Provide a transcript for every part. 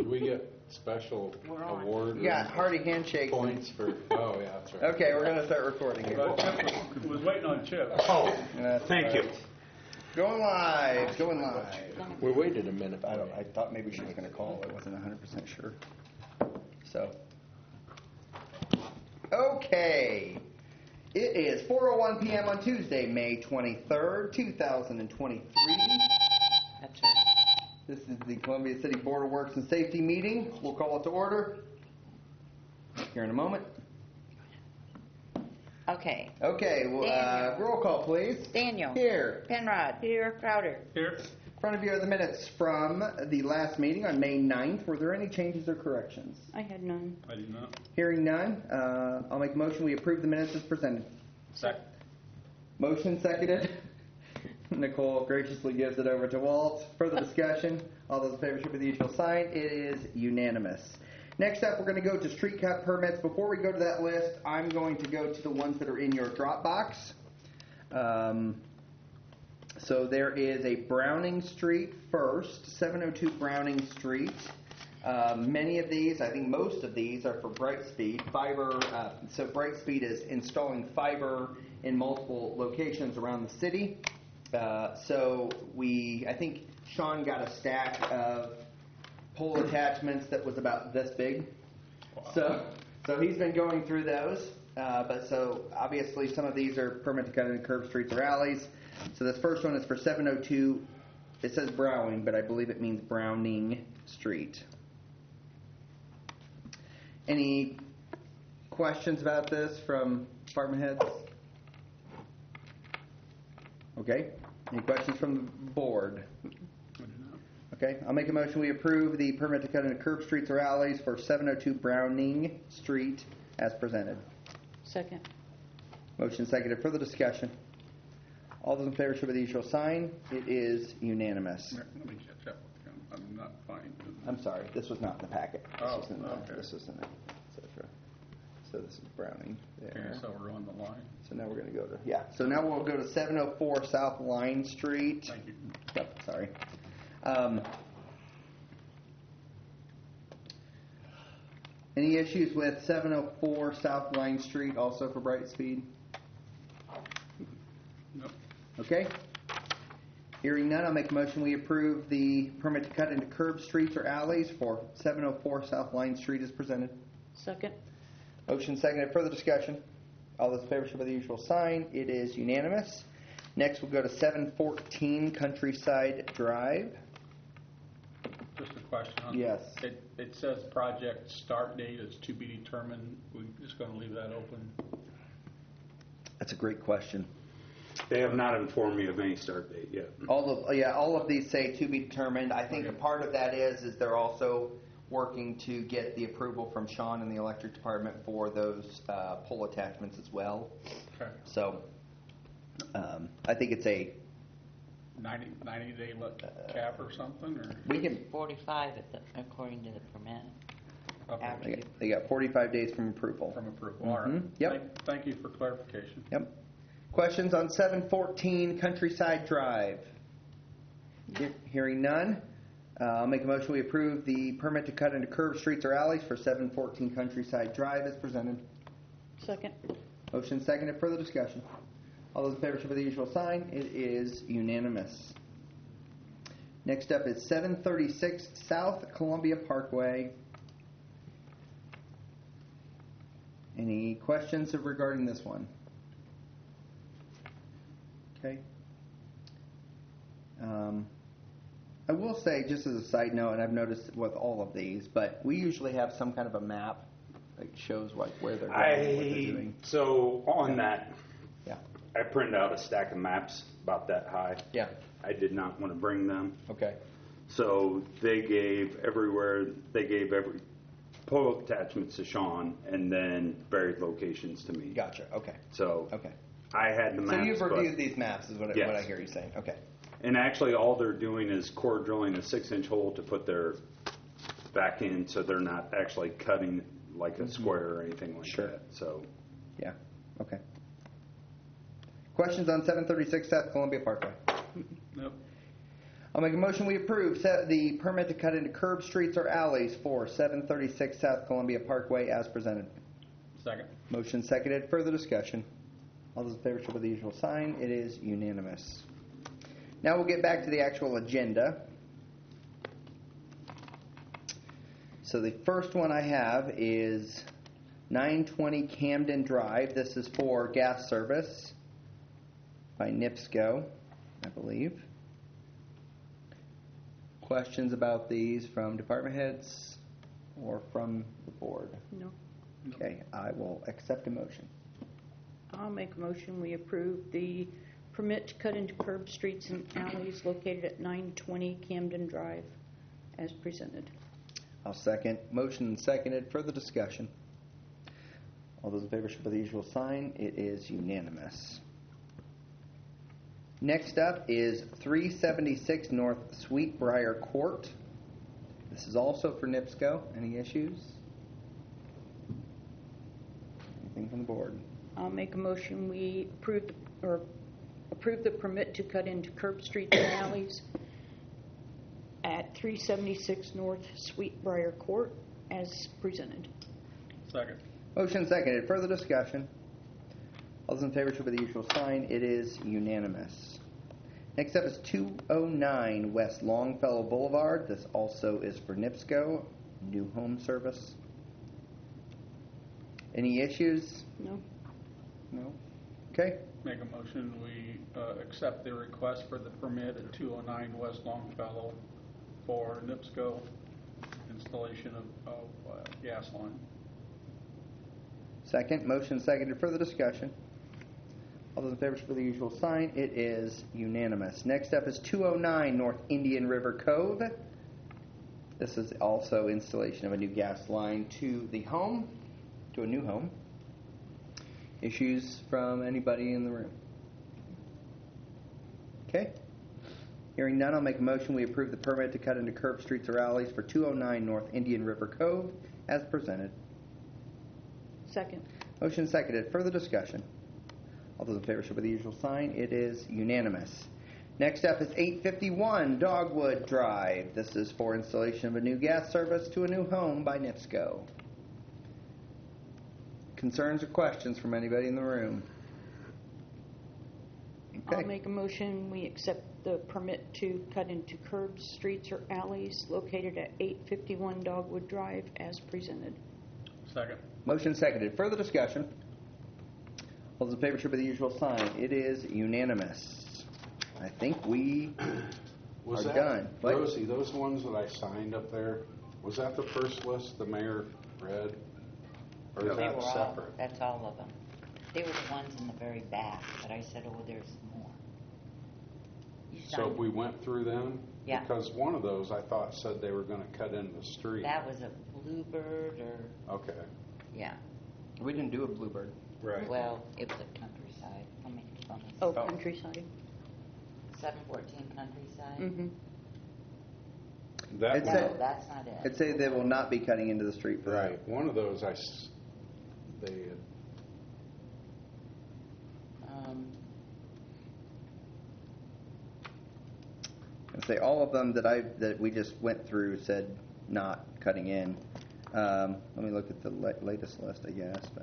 we get special award? You got hearty handshakes. Points for, oh yeah, that's right. Okay, we're going to start recording here. Chip was waiting on Chip. Oh, Thank you. Going live. we waited a minute. I thought maybe she was going to call. I wasn't 100% sure. So, okay. It is 4:01 p.m. on Tuesday, May 23rd, 2023. That's right. This is the Columbia City Board of Works and Safety meeting. We'll call it to order here in a moment. Okay. Okay, well, roll call, please. Daniel. Here. Penrod. Here. Crowder. Here. In front of you are the minutes from the last meeting on May 9th. Were there any changes or corrections? I had none. I did not. Hearing none, I'll make a motion we approve the minutes as presented. Second. Motion seconded. Nicole graciously gives it over to Walt. Further discussion. All those in favor should be the usual sign. It is unanimous. Next up, we're going to go to street cut permits. Before we go to that list, I'm going to go to the ones that are in your Dropbox. So there is a Browning Street first, 702 Browning Street. Many of these, I think most of these, are for Brightspeed. Fiber. So Brightspeed is installing fiber in multiple locations around the city. So I think Sean got a stack of pole attachments that was about this big. Wow. So he's been going through those. So obviously some of these are permit to cut into curb streets or alleys. So this first one is for 702. It says Browning, but I believe it means Browning Street. Any questions about this from department heads? Okay. Any questions from the board? Okay. I'll make a motion we approve the permit to cut into curb streets or alleys for 702 Browning Street as presented. Second. Motion seconded. Further discussion. All those in favor should be the usual sign. It is unanimous. Let me catch up with him. I'm not finding it. I'm sorry. This was not in the packet. Oh, This was in okay. This was in it, etc. So this is Browning there. Okay, so we're on the line. So now we're going to go to, So now we'll go to 704 South Line Street. Thank you. Yep, sorry. Any issues with 704 South Line Street, also for Brightspeed? Nope. Okay. Hearing none, I'll make a motion we approve the permit to cut into curb streets or alleys for 704 South Line Street as presented. Second. Motion seconded. Further discussion. All those in favor should be the usual sign. It is unanimous. Next, we'll go to 714 Countryside Drive. Just a question. Yes. It says project start date is to be determined. We're just going to leave that open. That's a great question. They have not informed me of any start date yet. All of these say to be determined. I think a part of that is they're also working to get the approval from Sean and the electric department for those pole attachments as well. Okay. So I think it's a 90-day cap or something, or we can. 45 according to the permit. okay. After They got 45 days from approval. From approval. All right. Yep. Thank you for clarification. Yep. Questions on 714 Countryside Drive? Hearing none, I'll make a motion we approve the permit to cut into curb streets or alleys for 714 Countryside Drive as presented. Second. Motion seconded. Further discussion. All those in favor should be the usual sign. It is unanimous. Next up is 736 South Columbia Parkway. Any questions regarding this one? Okay. I will say, just as a side note, and I've noticed with all of these, but we usually have some kind of a map that shows like where they're going, what they're doing. So on that, Yeah. I printed out a stack of maps about that high. Yeah. I did not want to bring them. Okay. So they gave every pole attachments to Sean and then buried locations to me. Gotcha. Okay. So Okay. I had the maps. So you've reviewed these maps, is what Yes. I hear you saying. Okay. And actually all they're doing is core drilling a 6-inch hole to put their back in, so they're not actually cutting like a square or anything like Sure. that. So Yeah. Okay. Questions on 736 South Columbia Parkway? Nope. I'll make a motion we approve the permit to cut into curb streets or alleys for 736 South Columbia Parkway as presented. Second. Motion seconded. Further discussion. All those in favor show by the usual sign. It is unanimous. Now we'll get back to the actual agenda. So the first one I have is 920 Camden Drive. This is for gas service by NIPSCO, I believe. Questions about these from department heads or from the board? No. Okay, I will accept a motion. I'll make a motion we approve the permit to cut into curb streets and alleys located at 920 Camden Drive as presented. I'll second. Motion seconded. Further discussion. All those in favor show by the usual sign. It is unanimous. Next up is 376 North Sweetbriar Court. This is also for NIPSCO. Any issues? Anything from the board? I'll make a motion we approve the permit to cut into curb streets and alleys at 376 North Sweetbriar Court as presented. Second. Motion seconded. Further discussion. All those in favor show by the usual sign. It is unanimous. Next up is 209 West Longfellow Boulevard. This also is for NIPSCO, new home service. Any issues? No. No. Okay. Make a motion, we accept the request for the permit at 209 West Longfellow for NIPSCO installation of gas line. Second. Motion seconded. Further discussion. All those in favor for the usual sign. It is unanimous. Next up is 209 North Indian River Cove. This is also installation of a new gas line to the home, to a new home. Issues from anybody in the room? Okay. Hearing none, I'll make a motion we approve the permit to cut into curb streets or alleys for 209 North Indian River Cove as presented. Second. Motion seconded. Further discussion. All those in favor show by the usual sign. It is unanimous. Next up is 851 Dogwood Drive. This is for installation of a new gas service to a new home by NIPSCO. Concerns or questions from anybody in the room? I'll make a motion we accept the permit to cut into curb streets or alleys located at 851 Dogwood Drive as presented. Second. Motion seconded. Further discussion. All those in favor show by the usual sign. It is unanimous. I think we Was are that, done. What? Rosie, those ones that I signed up there, was that the first list the mayor read? Or is They that were all, separate? that's all of them. They were the ones in the very back, but I said, oh, there's more. You So signed we went through them? Yeah. Because one of those I thought said they were going to cut into the street. That was a Bluebird or, Okay. yeah. We didn't do a Bluebird. Right. Well, it was a Countryside. How many on this? Oh. Countryside. 714 Countryside? Mm-hmm. That It's one, a- That's not it. I'd say they will not be cutting into the street for that. right. One of those they I'd say all of them that we just went through said not cutting in. Let me look at the latest list, I guess. But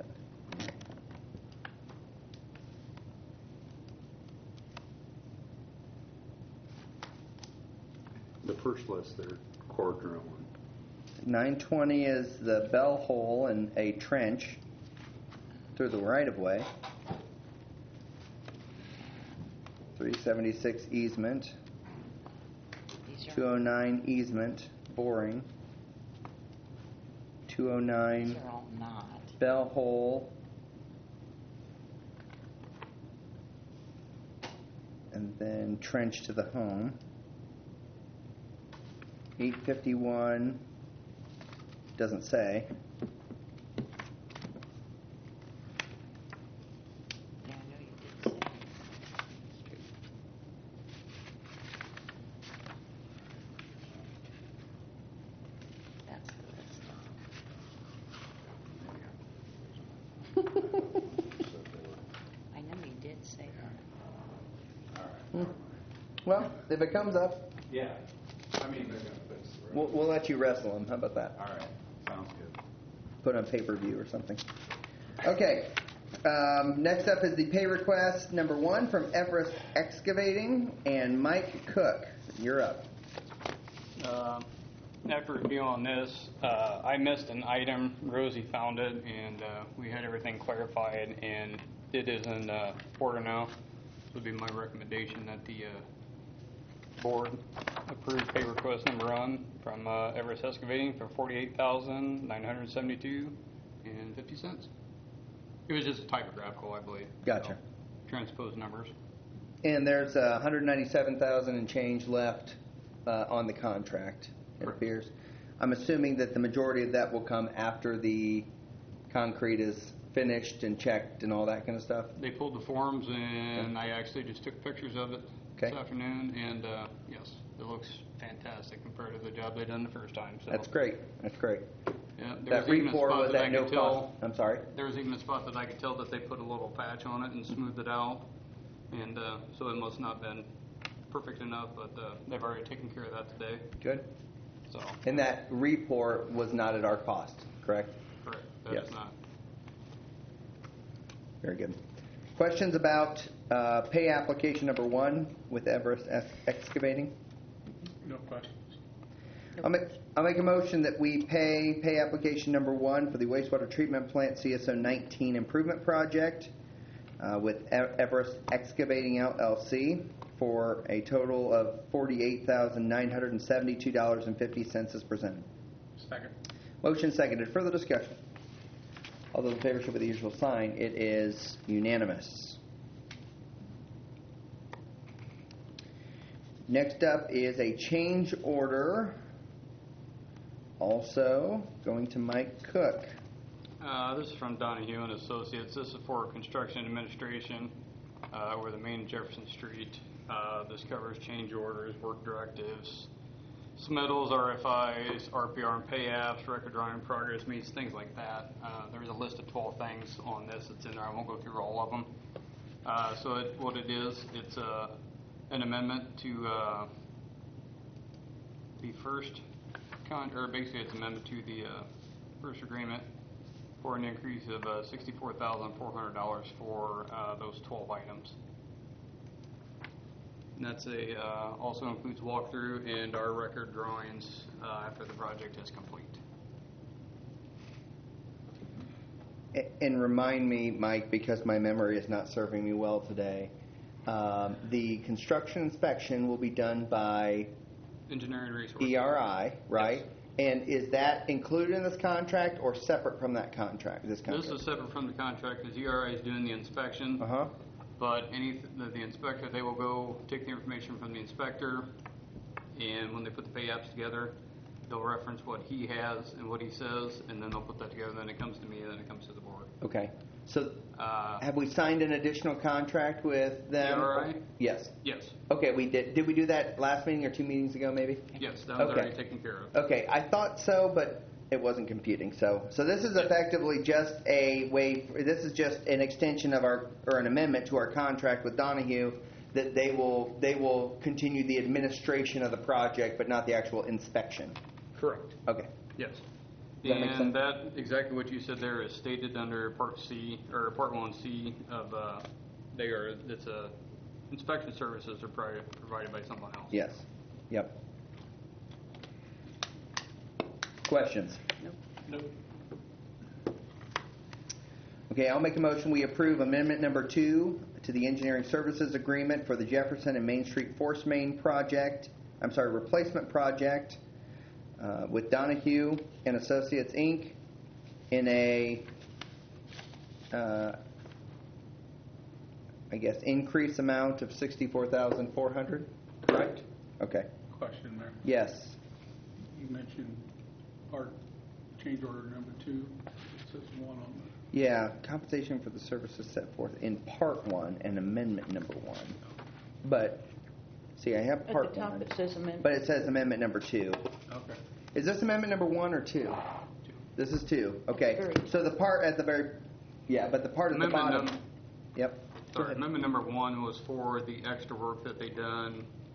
The first list there, core drilling. 920 is the bell hole and a trench through the right of way. 376 easement. These are 209 easement boring. 209 these are all not. bell hole. And then trench to the home. 851 doesn't say. Yeah, I know you did say. That's the list. I know you did say that. Well, if it comes up, Yeah. I mean, they're gonna fix the road. We'll let you wrestle them. How about that? All right, sounds good. Put on pay-per-view or something. Okay. Next up is the pay request number 1 from Everest Excavating and Mike Cook. You're up. After reviewing this, I missed an item. Rosie found it, and we had everything clarified, and it is in order now. This would be my recommendation that the board approve pay request number 1 from Everest Excavating for $48,972.50. It was just typographical, I believe. Gotcha. So, transposed numbers. And there's $197,000 and change left on the contract, it Correct. appears. I'm assuming that the majority of that will come after the concrete is finished and checked and all that kind of stuff. They pulled the forms, and I actually just took pictures of it Okay. this afternoon, and yes, it looks fantastic compared to the job they done the first time. So That's great. That's great. Yeah, there That was even a report spot was that I at no could tell. cost. I'm sorry. There was even a spot that I could tell that they put a little patch on it and smoothed it out, and so it must not have been perfect enough, but they've already taken care of that today. Good. So And that report was not at our cost, correct? correct, that Yes. is not. Very good. Questions about pay application number 1 with Everest Excavating? No questions. I'll make a motion that we pay application number 1 for the wastewater treatment plant CSO 19 improvement project with Everest Excavating LLC for a total of $48,972.50 as presented. Second. Motion seconded. Further discussion. All those in favor show by the usual sign. It is unanimous. Next up is a change order. Also going to Mike Cook. This is from Donahue and Associates. This is for construction administration over the main Jefferson Street. This covers change orders, work directives, submittals, RFIs, RPR and pay apps, record drawing progress meets, things like that. There's a list of 12 things on this that's in there. I won't go through all of them. What it is, it's an amendment to the first basically it's an amendment to the first agreement for an increase of $64,400 for those 12 items. And that's also includes walkthrough and our record drawings after the project is complete. And remind me, Mike, because my memory is not serving me well today, the construction inspection will be done by Engineering resources. ERI, right? Yes. And is that included in this contract or separate from that contract? This is separate from the contract because ERI is doing the inspection. Uh-huh. But the inspector, they will go take the information from the inspector, and when they put the pay apps together, they'll reference what he has and what he says, and then they'll put that together. Then it comes to me, and then it comes to the board. Okay. So have we signed an additional contract with them? ERI? Yes. Yes, Okay, we did. Did we do that last meeting or 2 meetings ago, maybe? yes, that was Okay. already taken care of. Okay, I thought so, but it wasn't computing. So this is effectively just a way. This is just an extension of or an amendment to our contract with Donahue that they will continue the administration of the project, but not the actual inspection. Correct. Okay. Yes. Does that make sense? And that, exactly what you said there is stated under Part C, or Part 1C of, it's inspection services are provided by someone else. Yes. Yep. Questions? Nope. Okay, I'll make a motion. We approve amendment number 2 to the engineering services agreement for the Jefferson and Main Street Force Main project. Replacement project with Donahue and Associates Inc. in a, increase amount of $64,400. Correct? Okay. Question there. Yes. You mentioned part change order number 2. It says 1 on Yeah, compensation for the services set forth in Part 1 and Amendment number 1. But, see, I have At Part the top 1, it says amendment. but it says Amendment number 2. the. Okay. Is this Amendment number 1 or 2? This is 2. Okay. Very. So the part at the very, but the part at the Amendment bottom. Yep. Go Sorry, ahead. amendment number 1 was for the extra work that they done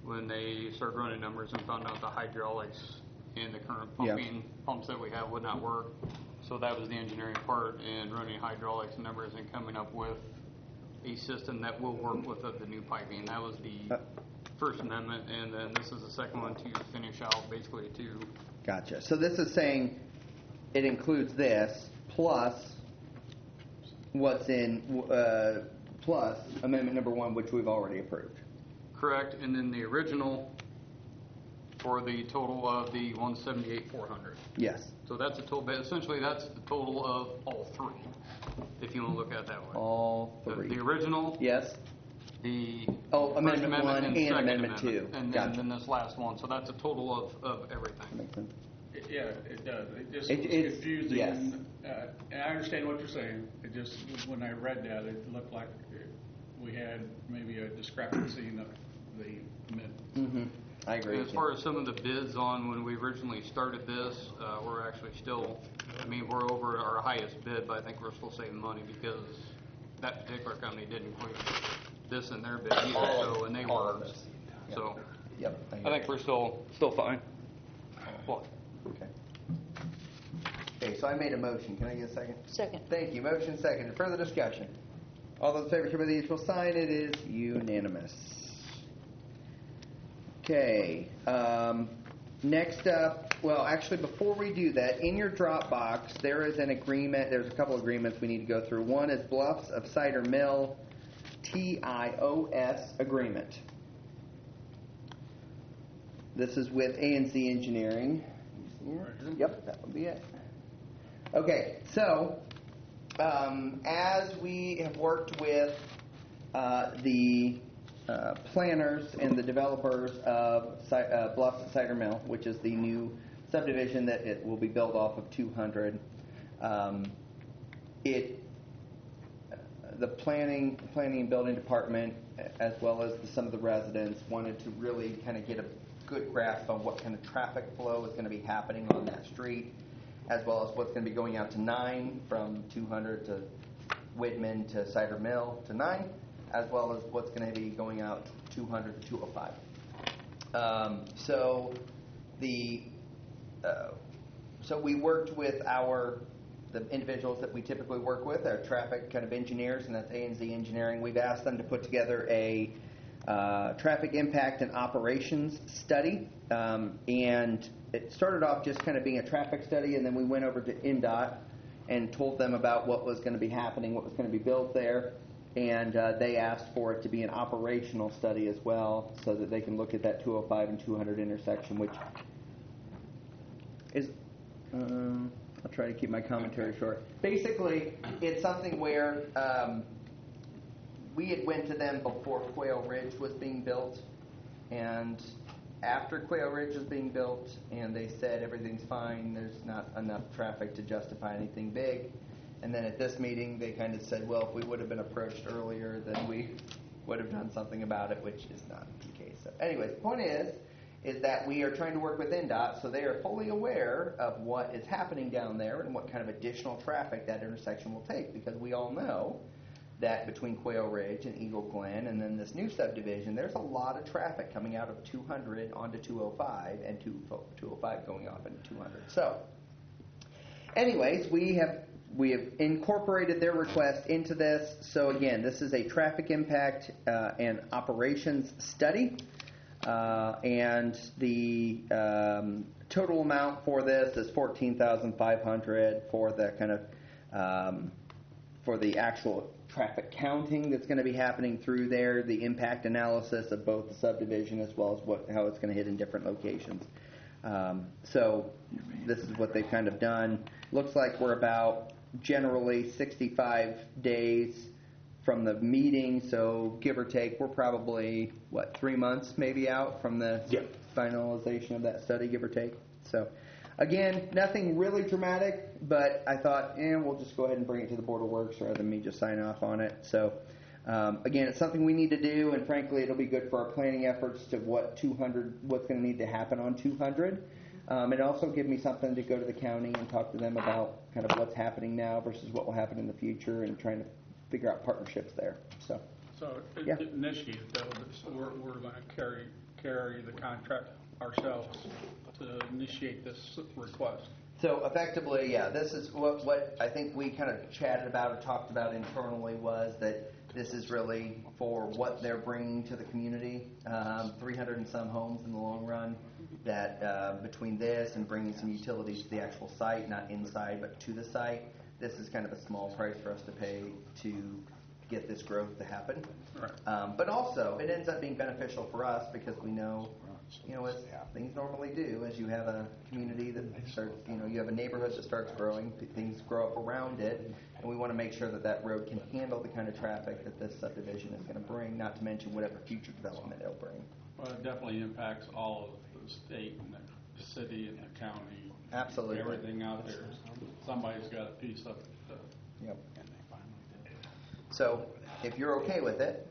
when they started running numbers and found out the hydraulics and the current Yeah. pumps that we have would not work. So that was the engineering part and running hydraulics numbers and coming up with a system that will work with the new piping. That was the first amendment, and then this is the second one to finish out basically to. Gotcha. So this is saying it includes this plus what's in plus amendment number 1, which we've already approved. Correct, and then the original for the total of the 178,400. Yes. So that's a total, but essentially that's the total of all three, if you want to look at it that way. All three. The original, Yes. the Oh, First amendment 1 and and second amendment 2. and Gotcha. then this last one. So that's a total of everything. Makes sense. Yeah, it does. It just It- was it's- confusing. yes. And I understand what you're saying. It just, when I read that, it looked like we had maybe a discrepancy in the amendments. I agree. And with as you. far as some of the bids on when we originally started this, we're actually still, I mean, we're over our highest bid, but I think we're still saving money because that particular company didn't include this in their bid either, so, and they all of were, this. so, Yep. I think we're still fine. Well, Okay. Okay, so I made a motion. Can I get a second? Second. Thank you. Motion second. Further discussion? All those in favor, show by the usual sign. It is unanimous. Okay. Next up, well, actually, before we do that, in your Dropbox, there is an agreement. There's a couple agreements we need to go through. One is Bluffs of Cider Mill TIOS agreement. This is with A&Z Engineering. Yep, that would be it. Okay, so as we have worked with the planners and the developers of Bluffs at Cider Mill, which is the new subdivision that it will be built off of 200, the planning and building department, as well as some of the residents, wanted to really kind of get a good grasp on what kind of traffic flow is going to be happening on that street, as well as what's going to be going out to 9 from 200 to Whitman to Cider Mill to 9, as well as what's going to be going out 200 to 205. So we worked with the individuals that we typically work with, our traffic kind of engineers, and that's A&Z Engineering. We've asked them to put together a traffic impact and operations study, and it started off just kind of being a traffic study, and then we went over to NDOT and told them about what was going to be happening, what was going to be built there, and they asked for it to be an operational study as well, so that they can look at that 205 and 200 intersection, which is, I'll try to keep my commentary short. Basically, it's something where we had went to them before Quail Ridge was being built, and after Quail Ridge was being built, and they said everything's fine, there's not enough traffic to justify anything big. And then at this meeting, they kind of said, well, if we would have been approached earlier, then we would have done something about it, which is not the case. So anyways, the point is that we are trying to work with NDOT, so they are fully aware of what is happening down there and what kind of additional traffic that intersection will take, because we all know that between Quail Ridge and Eagle Glen and then this new subdivision, there's a lot of traffic coming out of 200 onto 205 and 205 going off into 200. So anyways, we have incorporated their request into this. So again, this is a traffic impact and operations study. And the total amount for this is $14,500 for the kind of for the actual traffic counting that's going to be happening through there, the impact analysis of both the subdivision as well as how it's going to hit in different locations. So this is what they've kind of done. Looks like we're about generally 65 days from the meeting, so give or take, we're probably, 3 months maybe out from the finalization of that study, give or take. So, again, nothing really dramatic, but I thought, we'll just go ahead and bring it to the Board of Works rather than me just sign off on it. So, again, it's something we need to do, and frankly, it'll be good for our planning efforts to what's going to need to happen on 200. It also give me something to go to the county and talk to them about kind of what's happening now versus what will happen in the future, and trying to figure out partnerships there. So So Yeah. initially, though, we're going to carry carry the contract ourselves to initiate this request. So effectively, yeah, this is what I think we kind of chatted about or talked about internally was that this is really for what they're bringing to the community, 300 and some homes in the long run, that between this and bringing some utilities to the actual site, not inside but to the site, this is kind of a small price for us to pay to get this growth to happen. Right. But also, it ends up being beneficial for us because we know, as things normally do, as you have a community that starts, you have a neighborhood that starts growing, things grow up around it, and we want to make sure that that road can handle the kind of traffic that this subdivision is going to bring, not to mention whatever future development it'll bring. Well, it definitely impacts all of the state and the city and the county. Absolutely. Everything out there. Somebody's got a piece of it. Yep. So, if you're okay with it,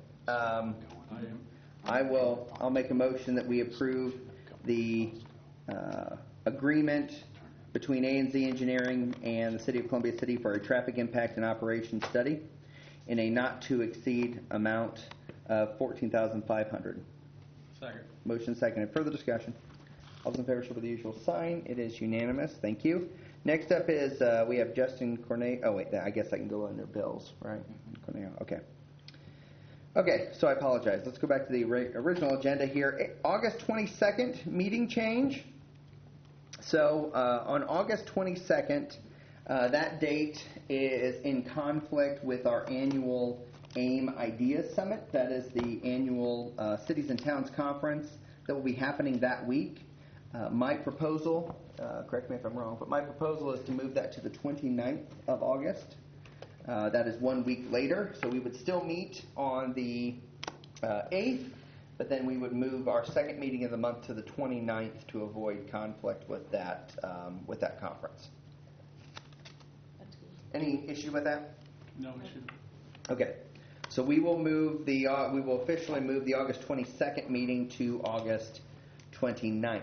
I'll make a motion that we approve the agreement between A&Z Engineering and the City of Columbia City for a traffic impact and operations study in a not to exceed amount of $14,500. Second. Motion seconded. Further discussion. All those in favor show by the usual sign. It is unanimous. Thank you. Next up is we have Justin Corneo. Oh wait, I guess I can go under bills, right? Corneo. Okay. Okay, so I apologize. Let's go back to the original agenda here. August 22nd, meeting change. So on August 22nd, that date is in conflict with our annual AIM Ideas Summit. That is the annual Cities and Towns Conference that will be happening that week. My proposal, correct me if I'm wrong, but my proposal is to move that to the 29th of August. That is 1 week later, so we would still meet on the 8th, but then we would move our second meeting of the month to the 29th to avoid conflict with that conference. That's good. Any issue with that? No issue. Okay, so we will move we will officially move the August 22nd meeting to August 29th.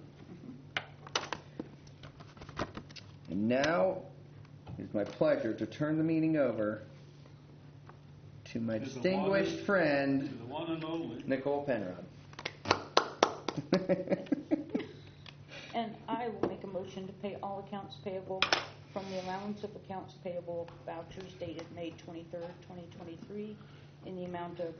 And now it is my pleasure to turn the meeting over to my distinguished friend, The one and only. Nicole Penrod. And I will make a motion to pay all accounts payable from the allowance of accounts payable vouchers dated May 23rd, 2023, in the amount of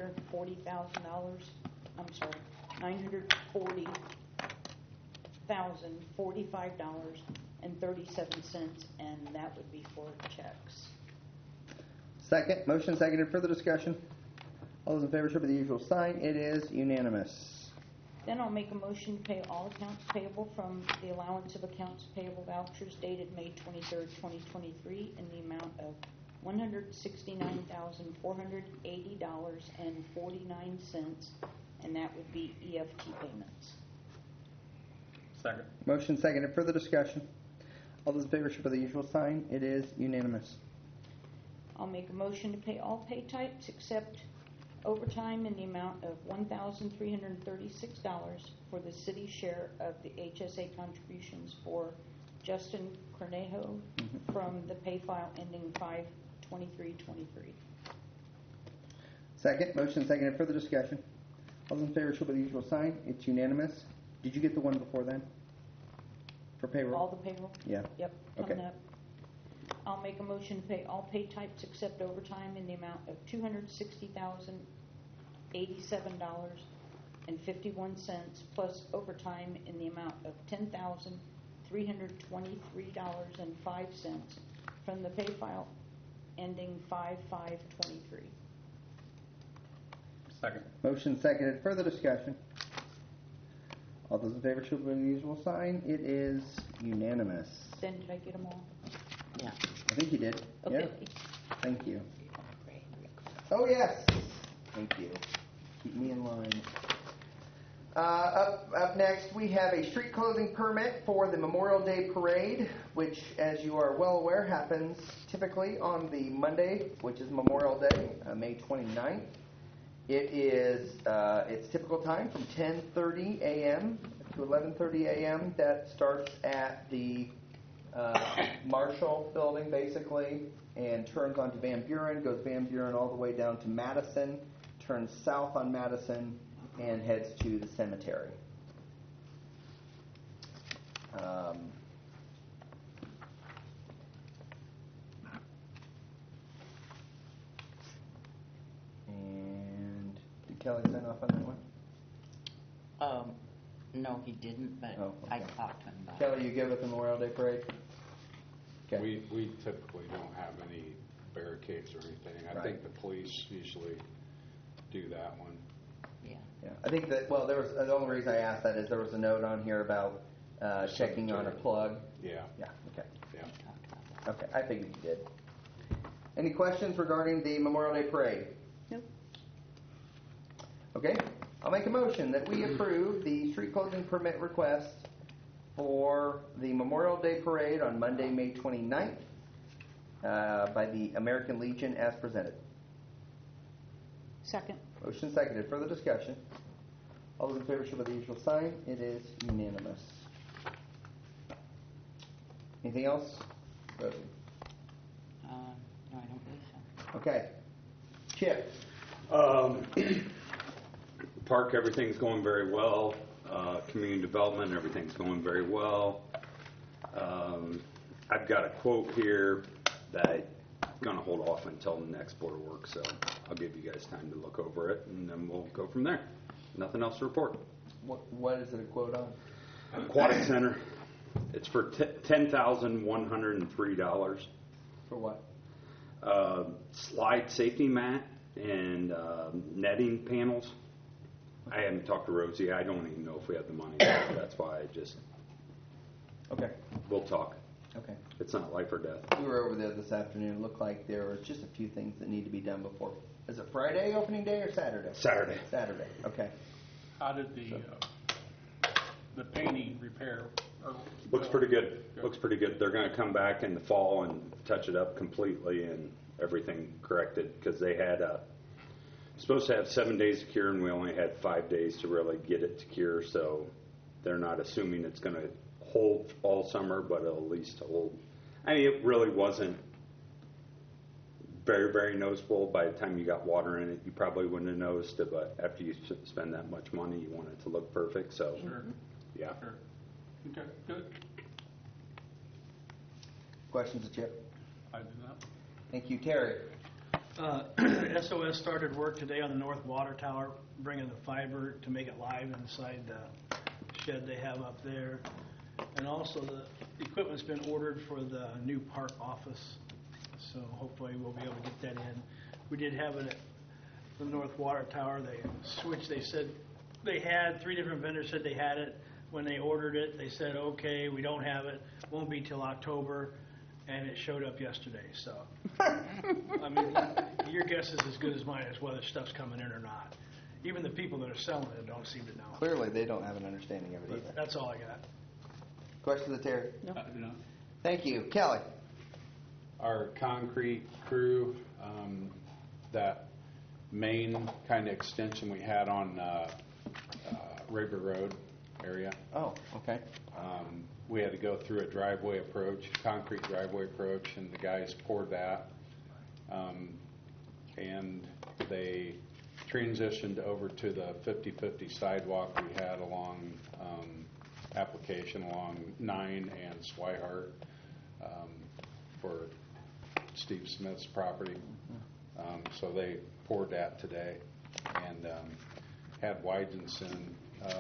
$945,045.37, and that would be for checks. Second, motion seconded. Further discussion. All those in favor show by the usual sign. It is unanimous. Then I'll make a motion to pay all accounts payable from the allowance of accounts payable vouchers dated May 23rd, 2023, in the amount of $169,480.49, and that would be EFT payments. Second. Motion seconded. Further discussion. All those in favor show by the usual sign. It is unanimous. I'll make a motion to pay all pay types except overtime in the amount of $1,336 for the city share of the HSA contributions for Justin Cornejo from the pay file ending 5/23/23. Second, motion seconded. Further discussion. All those in favor show by the usual sign. It's unanimous. Did you get the one before then? For payroll? All the payroll? Yeah. Yep, Okay. coming up. I'll make a motion to pay all pay types except overtime in the amount of $260,087.51 plus overtime in the amount of $10,323.05 from the pay file ending 5/5/23. Second. Motion seconded. Further discussion. All those in favor show by the usual sign. It is unanimous. Then did I get them all? Yeah. I think you did. Okay. Yep. Thank you. Oh, yes. Thank you. Keep me in line. Up next, we have a street closing permit for the Memorial Day Parade, which, as you are well aware, happens typically on the Monday, which is Memorial Day, May 29th. It is its typical time from 10:30 a.m. to 11:30 a.m. That starts at the Marshall Building, basically, and turns onto Van Buren, goes Van Buren all the way down to Madison, turns south on Madison, and heads to the cemetery. And did Kelly sign off on that one? No, he didn't, but Oh, I okay. talked to him about it. Kelly, you good with the Memorial Day parade? Okay. We typically don't have any barricades or anything. I Right. think the police usually do that one. Yeah. Yeah, I think that, well, there was, the only reason I asked that is there was a note on here about checking on a plug. Yeah, Yeah, okay. yeah. Talked about that. Okay, I figured you did. Any questions regarding the Memorial Day parade? Nope. Okay, I'll make a motion that we approve the street closing permit request for the Memorial Day parade on Monday, May 29th by the American Legion as presented. Second. Motion seconded. Further discussion? All those in favor show by the usual sign. It is unanimous. Anything else? Rosie? No, I don't believe so. Okay. Chip? Park, everything's going very well. Community development, everything's going very well. I've got a quote here that I'm going to hold off until the next Board of Work, so I'll give you guys time to look over it, and then we'll go from there. Nothing else to report. What is it a quote on? Aquatic Center, it's for $10,103. For what? Slide safety mat and netting panels. I haven't talked to Rosie. I don't even know if we have the money. That's why I just, Okay. we'll talk. Okay. It's not life or death. We were over there this afternoon. It looked like there was just a few things that need to be done before. Is it Friday opening day or Saturday? Saturday. Saturday. Okay. How did the painting repair? Looks pretty good. Looks pretty good. They're going to come back in the fall and touch it up completely and everything corrected because they had supposed to have 7 days to cure and we only had 5 days to really get it to cure. So they're not assuming it's going to hold all summer, but it'll at least hold. I mean, it really wasn't very, very noticeable. By the time you got water in it, you probably wouldn't have noticed it, but after you spend that much money, you want it to look perfect. So, Sure, yeah. sure. Okay, good. Questions of Chip? I do not. Thank you. Terry? SOS started work today on the north water tower, bringing the fiber to make it live inside the shed they have up there. And also the equipment's been ordered for the new park office, so hopefully we'll be able to get that in. We did have it at the north water tower. They switched, they said they had, 3 different vendors said they had it. When they ordered it, they said, okay, we don't have it, won't be till October, and it showed up yesterday, so. I mean, your guess is as good as mine as whether stuff's coming in or not. Even the people that are selling it don't seem to know. Clearly, they don't have an understanding of it But either. that's all I got. Questions of Terry? No. I do not. Thank you. Kelly? Our concrete crew, that main kind of extension we had on River Road area, Oh, okay. we had to go through a driveway approach, concrete driveway approach, and the guys poured that. And they transitioned over to the 50/50 sidewalk we had along application along 9 and Swihart for Steve Smith's property. So they poured that today and had Wydenson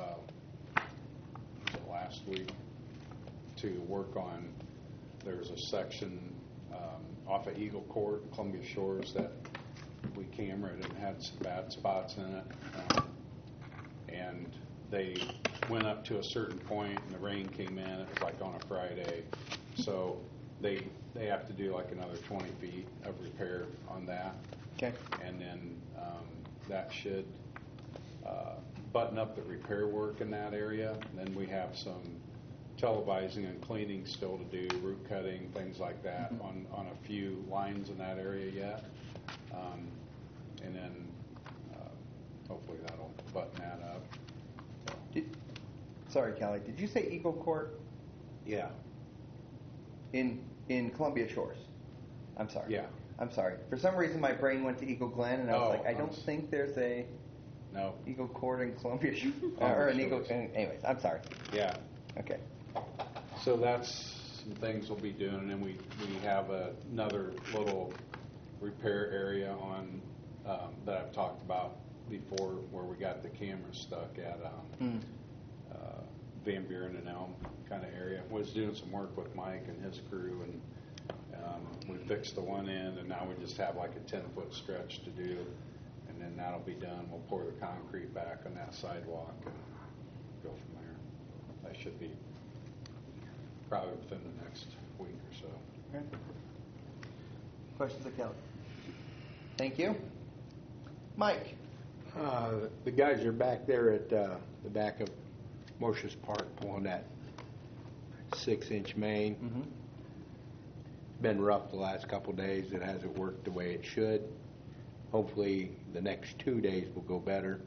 last week to work on. There's a section off of Eagle Court, Columbia Shores, that we cameraed and had some bad spots in it. And they went up to a certain point and the rain came in. It was like on a Friday. So they have to do like another 20 feet of repair on that. Okay. And then that should button up the repair work in that area. And then we have some televising and cleaning still to do, root cutting, things like that on a few lines in that area yet. And then hopefully that'll button that up. Sorry, Kelly. Did you say Eagle Court Yeah. in Columbia Shores? I'm sorry. Yeah. I'm sorry. For some reason, my brain went to Eagle Glen, and I was Oh, like, I don't think there's a No. Eagle Court in Columbia, or an Eagle. Anyways, I'm sorry. Yeah. Okay. So that's some things we'll be doing, and then we have another little repair area on that I've talked about before, where we got the camera stuck at Van Buren and Elm kind of area. Was doing some work with Mike and his crew, and we fixed the one end, and now we just have like a 10-foot stretch to do, and then that'll be done. We'll pour the concrete back on that sidewalk and go from there. That should be probably within the next week or so. Okay. Questions of Kelly? Thank you. Mike? The guys are back there at the back of Moshes Park pulling that 6-inch main. Mm-hmm. Been rough the last couple days. It hasn't worked the way it should. Hopefully the next 2 days will go better.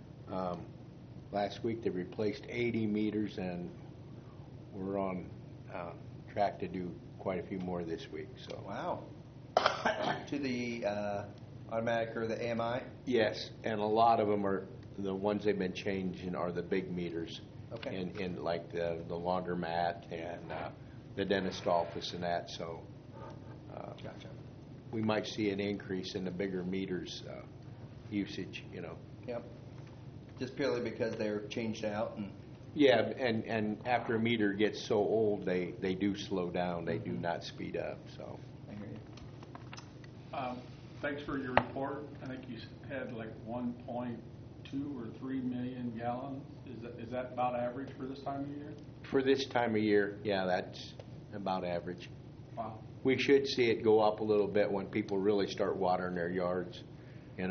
Last week they replaced 80 meters, and we're on track to do quite a few more this week. So Wow. To the automatic or the AMI? yes, and a lot of them are the ones they've been changing are the big meters. Okay. In like the laundromat and the dentist office and that. So Gotcha. we might see an increase in the bigger meters usage. Yep. Just purely because they're changed out and. Yeah, and after a meter gets so old, they do slow down. They do not speed up. So I hear you. Thanks for your report. I think you had like 1.2 or 3 million gallons. Is that about average for this time of year? for this time of year, yeah, that's about average. Wow. We should see it go up a little bit when people really start watering their yards, and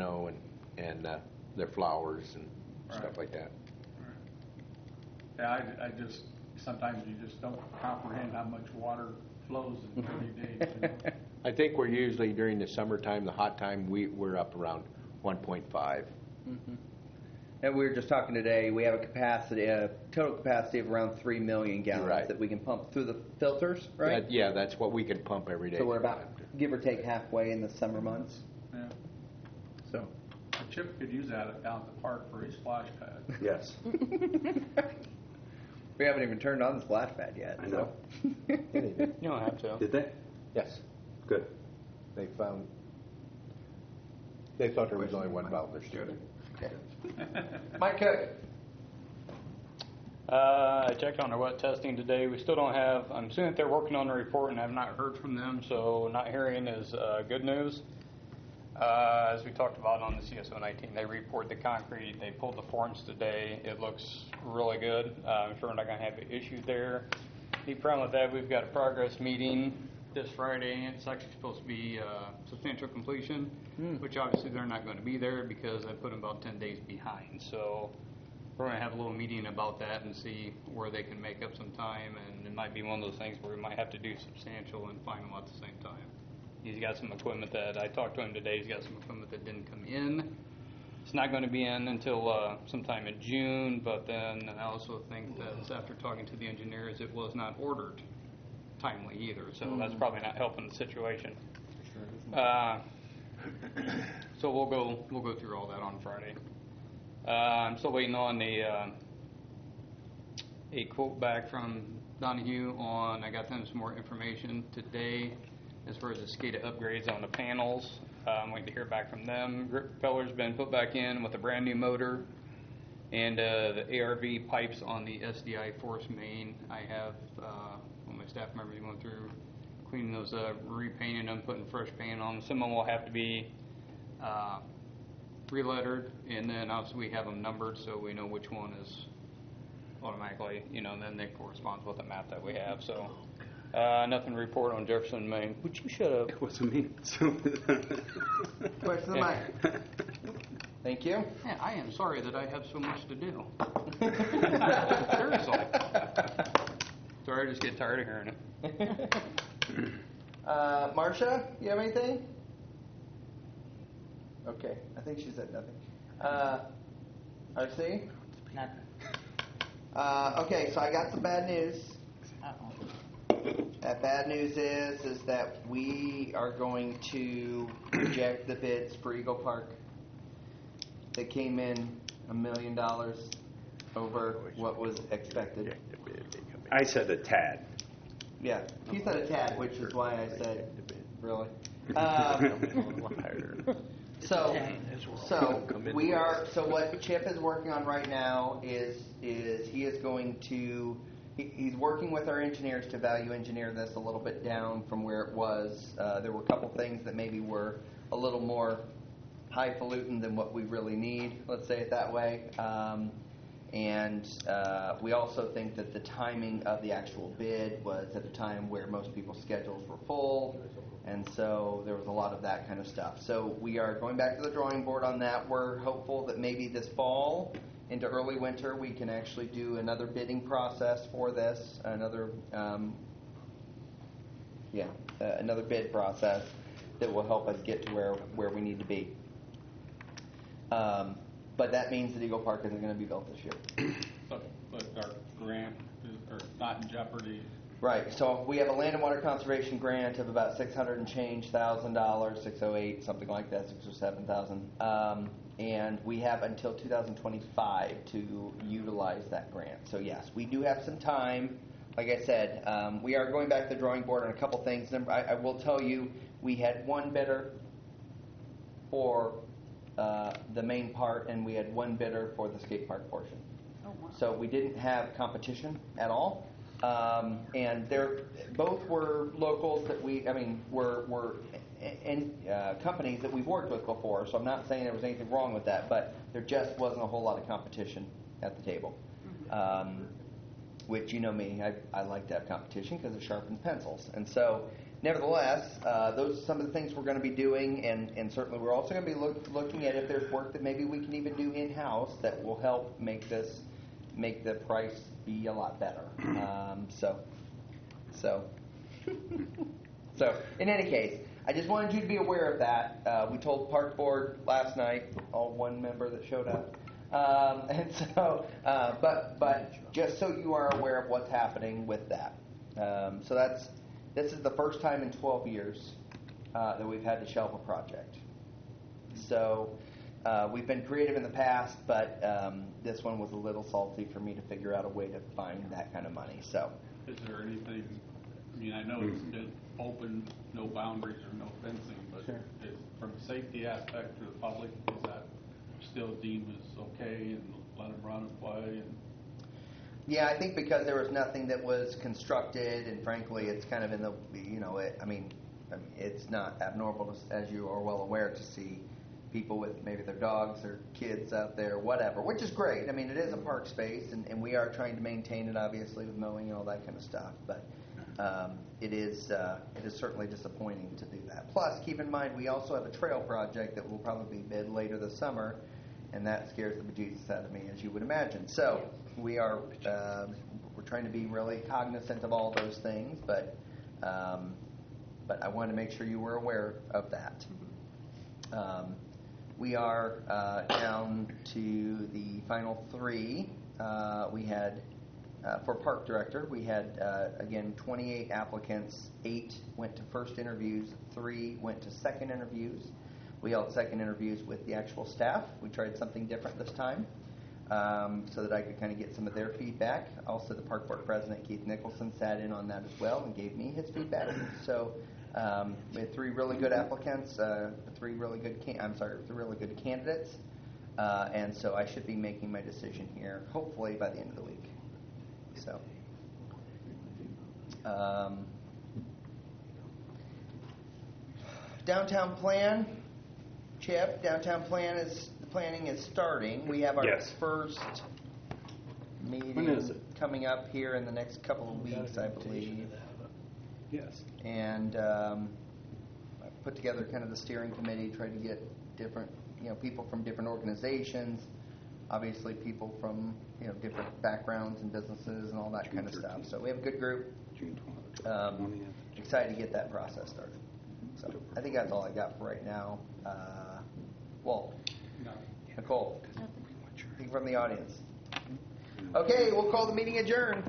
their flowers and stuff like that. Yeah, I just, sometimes you just don't comprehend how much water flows in 30 days. You know? I think we're usually during the summertime, the hot time, we're up around 1.5. Mm-hmm. And we were just talking today, we have a total capacity of around 3 million gallons Right. that we can pump through the filters, right? Yeah, that's what we can pump every day. So we're about, give or take, halfway in the summer months. Yeah. So. Chip could use that down at the park for a splash pad. Yes. We haven't even turned on the splash pad yet. I know. You don't have to. Did they? Yes, Good. they thought there was only one valve there. So. Okay. Mike Cook. I checked on their wet testing today. We still don't have, I'm assuming that they're working on the report and have not heard from them, so not hearing is good news. As we talked about on the CSO 19, they reported the concrete. They pulled the forms today. It looks really good. I'm sure we're not going to have an issue there. The problem with that, we've got a progress meeting this Friday. It's actually supposed to be substantial completion, which obviously they're not going to be there because I put them about 10 days behind. So we're going to have a little meeting about that and see where they can make up some time. And it might be one of those things where we might have to do substantial and final at the same time. He's got some equipment that I talked to him today. He's got some equipment that didn't come in. It's not going to be in until sometime in June, but then I also think that after talking to the engineers, it was not ordered timely either. So that's probably not helping the situation. So we'll go through all that on Friday. I'm still waiting on a quote back from Donahue on. I got them some more information today as far as the SCADA upgrades on the panels. I'm waiting to hear back from them. Grip propeller's been put back in with a brand new motor, and the ARV pipes on the SDI force main. I have one of my staff members going through cleaning those up, repainting them, putting fresh paint on them. Some of them will have to be relettered, and then obviously we have them numbered so we know which one is automatically, and then they correspond with the map that we have. So nothing to report on Jefferson, Maine. Would you shut up? What's it mean? Question of Mike. Thank you. Yeah, I am sorry that I have so much to do. Seriously. Sorry, I just get tired of hearing it. Marcia, you have anything? Okay, I think she said nothing. RC? Nothing. Okay, so I got some bad news. Uh-oh. That bad news is that we are going to reject the bids for Eagle Park. They came in $1 million over what was expected. I said a tad. Yeah, he said a tad, which is why I said, really. So we are. So what Chip is working on right now is he is going to. He's working with our engineers to value engineer this a little bit down from where it was. There were a couple things that maybe were a little more highfalutin than what we really need. Let's say it that way. And we also think that the timing of the actual bid was at a time where most people's schedules were full, and so there was a lot of that kind of stuff. So we are going back to the drawing board on that. We're hopeful that maybe this fall into early winter we can actually do another bidding process for this, another bid process that will help us get to where we need to be. But that means that Eagle Park isn't going to be built this year. But our grant is not in jeopardy. Right. So we have a land and water conservation grant of about $600 and change thousand, $608, something like that, $6,000 or $7,000, and we have until 2025 to utilize that grant. So yes, we do have some time. Like I said, we are going back to the drawing board on a couple things. I will tell you, we had one bidder for the main part, and we had one bidder for the skate park portion. Oh, wow. So we didn't have competition at all, and both were locals that were companies that we've worked with before. So I'm not saying there was anything wrong with that, but there just wasn't a whole lot of competition at the table. Which, you know me, I like to have competition because it sharpens pencils, and so. Nevertheless, those are some of the things we're going to be doing, and certainly we're also going to be looking at if there's work that maybe we can even do in-house that will help make the price be a lot better. So in any case, I just wanted you to be aware of that. We told Park Board last night, all one member that showed up, and so but just so you are aware of what's happening with that. This is the first time in 12 years that we've had to shelve a project. So we've been creative in the past, but this one was a little salty for me to figure out a way to find that kind of money. So, Is there anything, I mean, I know it's been open, no boundaries or no fencing, but Sure. From a safety aspect to the public, is that still deemed as okay and let them run and play? yeah, I think because there was nothing that was constructed, and frankly, it's kind of in the, it's not abnormal, as you are well aware, to see people with maybe their dogs or kids out there, whatever, which is great. I mean, it is a park space, and we are trying to maintain it, obviously, with mowing and all that kind of stuff. But it is certainly disappointing to do that. Plus, keep in mind, we also have a trail project that will probably be bid later this summer, and that scares the bejesus out of me, as you would imagine. So we're trying to be really cognizant of all those things, but I wanted to make sure you were aware of that. We are down to the final three. We had, for park director, we had, again, 28 applicants. 8 went to first interviews. 3 went to second interviews. We held second interviews with the actual staff. We tried something different this time so that I could kind of get some of their feedback. Also, the park board president, Keith Nicholson, sat in on that as well and gave me his feedback. So we had 3 really good applicants, 3 really good candidates, and so I should be making my decision here, hopefully by the end of the week. So, downtown plan, Chip. Downtown planning is starting. We have our Yes. first meeting When is it? coming up here in the next couple of weeks, I believe. Yes. And I put together kind of the steering committee, tried to get different, people from different organizations, obviously people from, different backgrounds and businesses and all that kind of stuff. So we have a good group. June 20th. Excited to get that process started. So I think that's all I got for right now. Walt, No. Nicole, anything from the audience? Okay, we'll call the meeting adjourned.